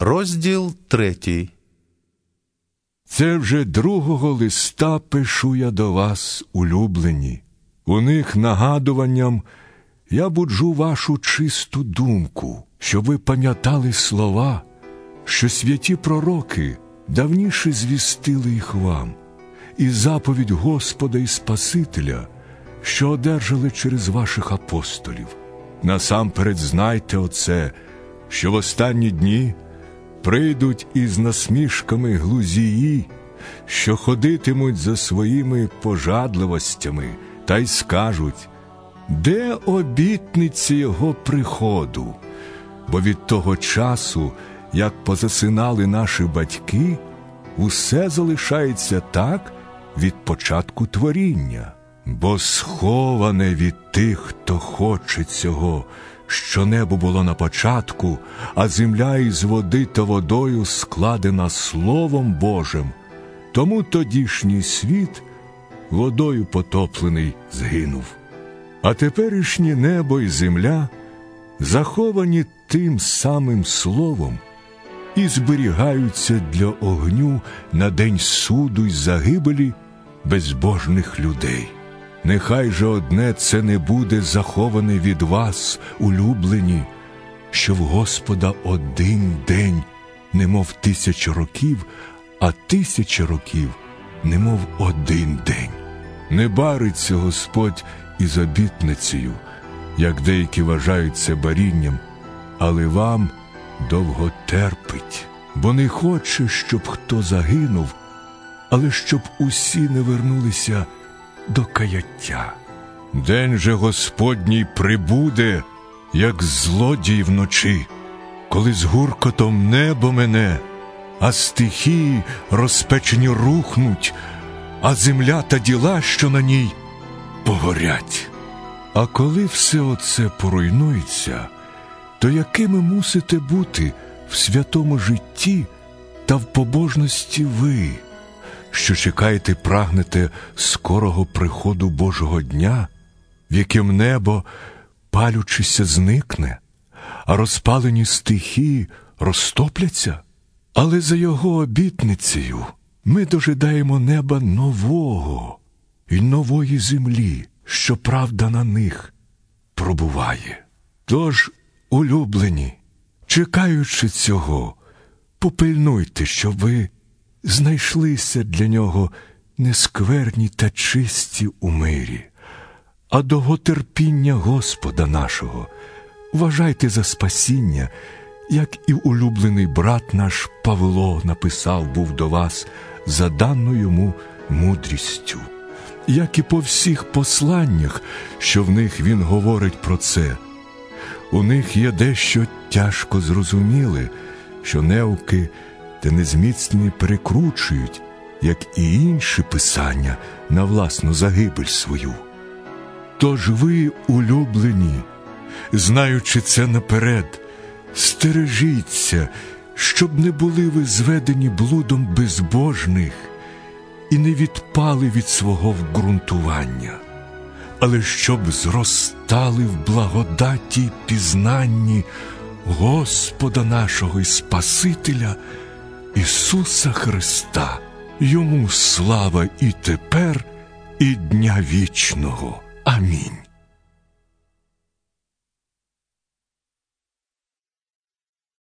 Розділ 3. Це вже другого листа пишу я до вас, улюблені. У них нагадуванням я буджу вашу чисту думку, щоб ви пам'ятали слова, що святі пророки давніше звістили їх вам, і заповідь Господа і Спасителя, що одержали через ваших апостолів. Насамперед знайте оце, що в останні дні прийдуть із насмішками глузії, що ходитимуть за своїми пожадливостями, та й скажуть: де обітниці його приходу? Бо від того часу, як позасинали наші батьки, усе залишається так від початку творіння. Бо сховане від тих, хто хоче цього, що небо було на початку, а земля із води та водою складена Словом Божим, тому тодішній світ водою потоплений згинув. А теперішнє небо і земля заховані тим самим Словом і зберігаються для огню на день суду й загибелі безбожних людей. Нехай же одне це не буде заховане від вас, улюблені, що в Господа один день, немов 1000 років, а 1000 років, немов один день. Не бариться Господь із обітницею, як деякі вважають це барінням, але вам довго терпить, бо не хоче, щоб хто загинув, але щоб усі не вернулися до каяття. День же Господній прибуде, як злодій вночі, коли з гуркотом небо мене, а стихії розпечені рухнуть, а земля та діла, що на ній, погорять. А коли все оце поруйнується, то якими мусите бути в святому житті та в побожності ви, що чекаєте, прагнете скорого приходу Божого дня, в яким небо, палючися, зникне, а розпалені стихії розтопляться? Але за його обітницею ми дожидаємо неба нового і нової землі, що правда на них пробуває. Тож, улюблені, чекаючи цього, попильнуйте, щоб ви знайшлися для нього нескверні та чисті у мирі, а довготерпіння Господа нашого вважайте за спасіння, як і улюблений брат наш Павло написав був до вас за дану йому мудрістю. Як і по всіх посланнях, що в них він говорить про це, у них є дещо тяжко зрозуміле, що неуки та незміцні перекручують, як і інші писання, на власну загибель свою. Тож ви, улюблені, знаючи це наперед, стережіться, щоб не були ви зведені блудом безбожних і не відпали від свого вґрунтування, але щоб зростали в благодаті й пізнанні Господа нашого і Спасителя Ісуса Христа. Йому слава і тепер, і дня вічного. Амінь.